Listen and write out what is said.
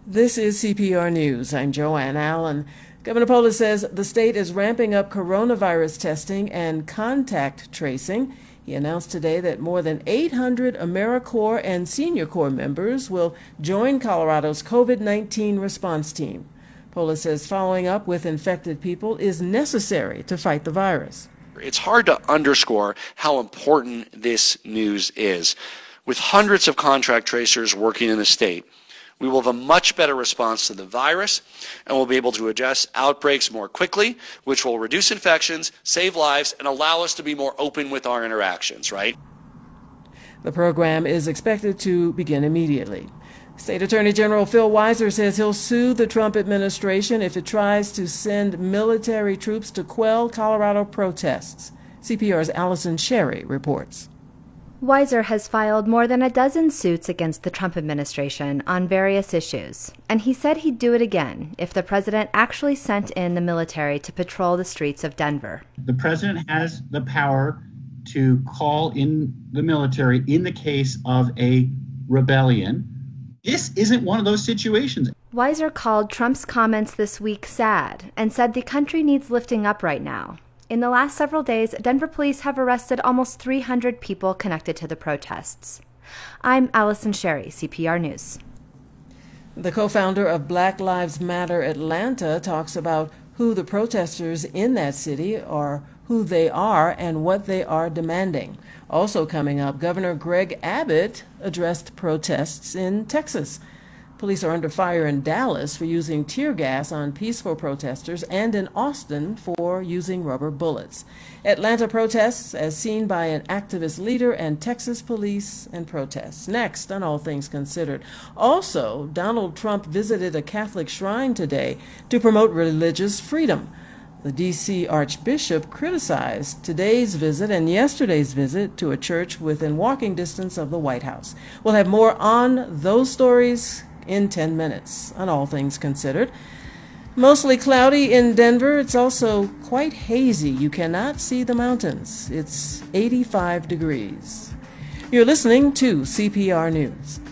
This is CPR News. I'm Joanne Allen. Governor Polis says the state is ramping up coronavirus testing and contact tracing. He announced today that more than 800 AmeriCorps and Senior Corps members will join Colorado's COVID-19 response team. Polis says following up with infected people is necessary to fight the virus. It's hard to underscore how important this news is. With hundreds of contract tracers working in the state, we will have a much better response to the virus, and we'll be able to address outbreaks more quickly, which will reduce infections, save lives, and allow us to be more open with our interactions, right? The program is expected to begin immediately. State Attorney General Phil Weiser says he'll sue the Trump administration if it tries to send military troops to quell Colorado protests. CPR's Allison Sherry reports. Weiser has filed more than a dozen suits against the Trump administration on various issues, and he said he'd do it again if the president actually sent in the military to patrol the streets of Denver. The president has the power to call in the military in the case of a rebellion. This isn't one of those situations. Weiser called Trump's comments this week sad and said the country needs lifting up right now. In the last several days, Denver police have arrested almost 300 people connected to the protests. I'm Allison Sherry, CPR News. The co-founder of Black Lives Matter Atlanta talks about who the protesters in that city are, who they are, and what they are demanding. Also coming up, Governor Greg Abbott addressed protests in Texas. Police are under fire in Dallas for using tear gas on peaceful protesters and in Austin for using rubber bullets. Atlanta protests as seen by an activist leader and Texas police and protests. Next on All Things Considered. Also, Donald Trump visited a Catholic shrine today to promote religious freedom. The D.C. Archbishop criticized today's visit and yesterday's visit to a church within walking distance of the White House. We'll have more on those stories in 10 minutes on All Things Considered. Mostly cloudy in Denver. It's also quite hazy. You cannot see the mountains. It's 85 degrees. You're listening to CPR News.